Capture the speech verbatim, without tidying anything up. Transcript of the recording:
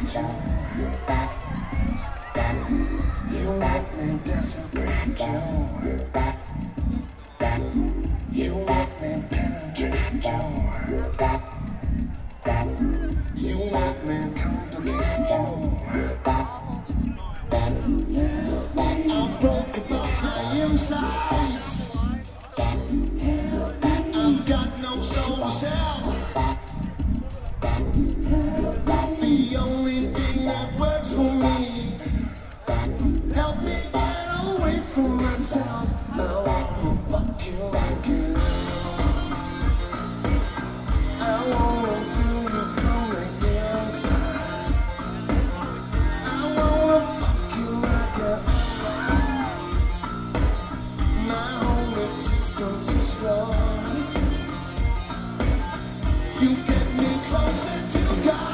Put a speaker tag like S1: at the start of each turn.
S1: You make me desperate, Joe. You make me penetrate, Joe. You make me complicate, Joe. I'm broke about my insides. I've got no soul to sell. The only thing that works for me, help me get away from myself. I wanna fuck you like it. I wanna feel you from the inside. I wanna fuck you like it. My whole existence is flawed. You get me closer to God.